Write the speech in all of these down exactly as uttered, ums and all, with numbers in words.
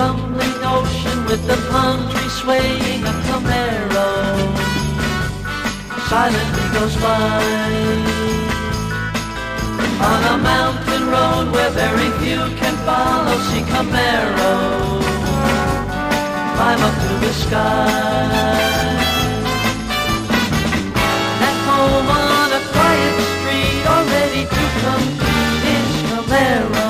rumbling ocean with the palm tree swaying a Camaro silently goes by. On a mountain road where very few can follow, see Camaro climb up to the sky. At home on a quiet street, all ready to compete is Camaro.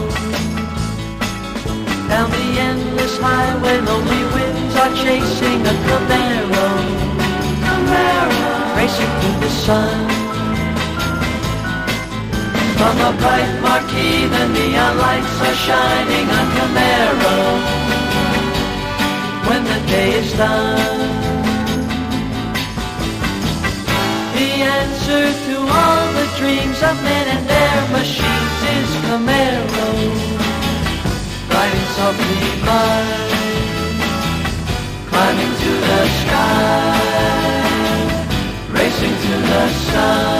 Down the endless highway, lonely winds are chasing a Camaro. Camaro racing through the sun. From a bright marquee, the neon lights are shining on Camaro. When the day is done, the answer to all the dreams of men and their machines is Camaro. Riding softly by, climbing to the sky, racing to the sun.